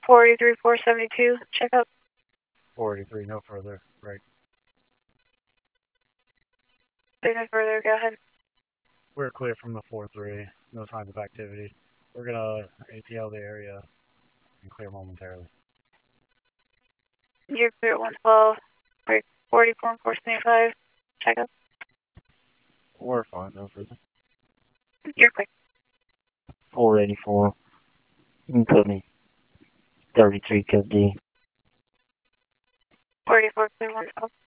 483, 472, check out. 483, no further, right. There's no further, go ahead. We're clear from the 4-3, no signs of activity. We're gonna ATL the area and clear momentarily. You're clear at 112, 44 and 475, check out. We're fine, no further. You're clear. 484. You can put me 33 Cub D. 484, clear 112.